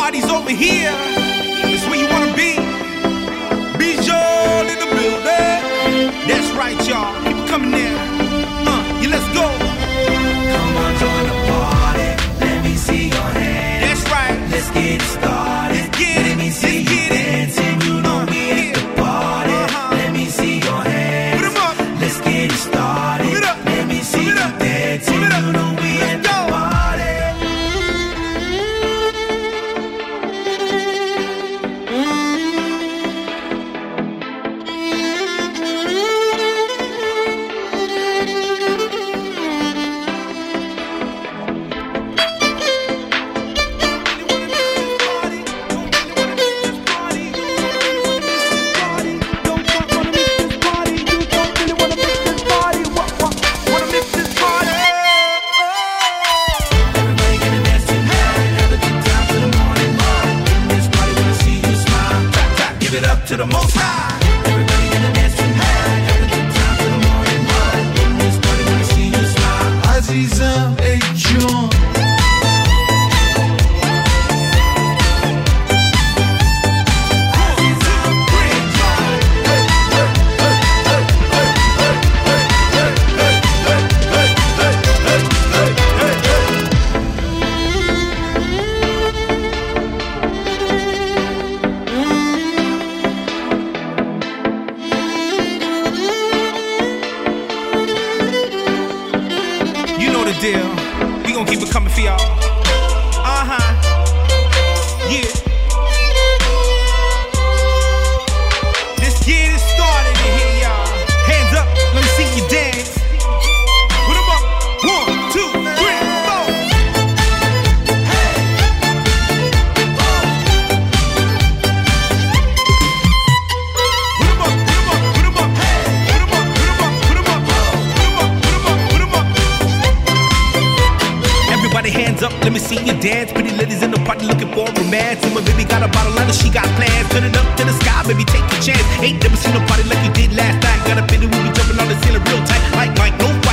party's over here. It's where you wanna be. Bijol in the building. That's right, y'all. Keep it coming in. Yeah, let's go. Come on, join the party. Let me see your hands. That's right. Let's get it started. Let's get it. Let me see you dancing. You know we at the party. Let me see your hands. Put 'em up. Let's get it started. Put it up. Let me see Put it you up. dancing. Put it up. You know we Let's at the go. party. Everybody gonna dance tonight. Have a good time till the morning light. In this party, wanna see you smile. Tap, tap, give it up to the most high. Everybody gonna dance tonight. Have a good time till the morning light. In this party, wanna see you smile. عزیزم ای جون You know the deal. We gon' keep it coming for y'all. Yeah. Let's get it started in here, y'all. Hands up, let me see you dance. Put 'em up. 1, 2, 3, 4. Put 'em up, put 'em up, put 'em up. Put 'em up, put 'em up, put 'em up. Put 'em up, put 'em up, put 'em up. Everybody hands up, let me see you dance. Pretty ladies in the party looking for romance. And my baby got a bottle and she got plans. Turn it up to the sky, baby, take a chance. Ain't never seen a party like you did last night. Got a feeling we be jumping on the ceiling real tight. Like Mike, no